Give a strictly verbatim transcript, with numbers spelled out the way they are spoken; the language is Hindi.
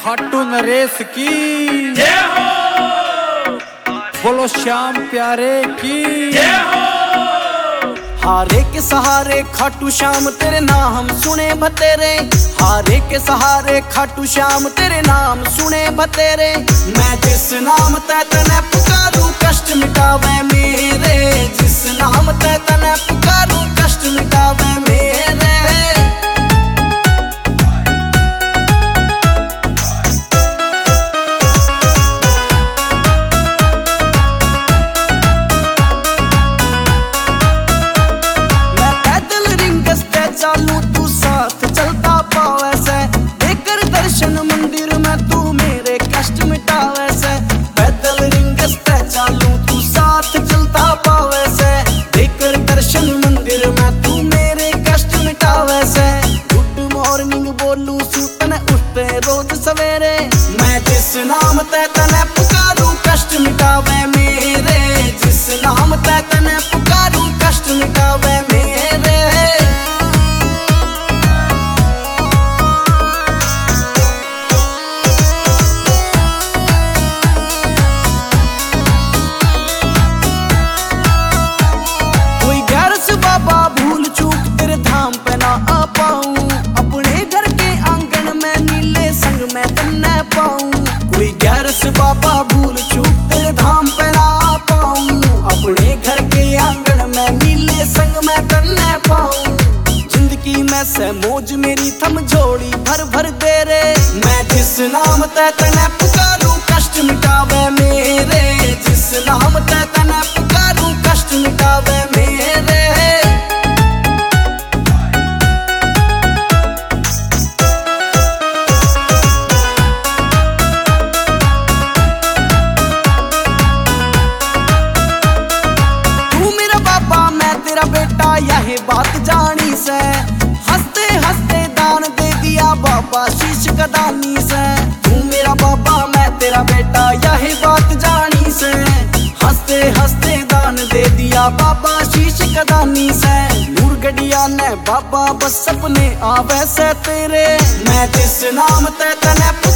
खाटू नरेश की जय हो, बोलो श्याम प्यारे की जय हो। हारे के सहारे खाटू श्याम तेरे नाम सुने बतेरे, हारे के सहारे खाटू श्याम तेरे नाम सुने बतेरे। मैं जिस नाम ते तने पुकारूं कष्ट मिटावे मेरे, जिस नाम ते तने पुकारूं कष्ट मिटावे मेरे। चालू तू साथ चलता पावे से, देकर दर्शन मंदिर में तू मेरे कष्ट मिटावे से। पैदल रिंगस पे चालू तू साथ चलता पावे से, देकर दर्शन मंदिर में तू मेरे कष्ट मिटावे से। गुड मॉर्निंग बोलू सूतन उठते रोज सवेरे, मैं जिस नाम ते तने पुकारूं कष्ट मिटावे मेरे, जिस नाम ते तने पुकारूं कष्ट मिटावे मेरे। बाबा भूल चूक तेरे धाम पे ना आ पाऊं, अपने घर के आंगन में नीले संग में तन्ने पाऊं। कोई गैर से बाबा भूल चूक तेरे धाम पे ना आ पाऊं, अपने घर के आंगन में नीले संग में तन्ने पाऊं। जिंदगी में से मौज मेरी थम जोड़ी भर भर दे रे, मैं जिस नाम ते तने पुकारूं कष्ट मिटावे मेरे, जिस नाम ते तने पुकारूं कष्ट मिटावे मेरे। तेरा बेटा यह बात जानी से, हंसते हंसते दान दे दिया बाबा शीश कदानी से। तू मेरा बाबा मैं तेरा बेटा यह बात जानी से, हंसते हंसते दान दे दिया बाबा शीश कदानी से। नूर गढ़िया ने बाबा बस सपने आवे से तेरे, मैं जिस नाम ते तने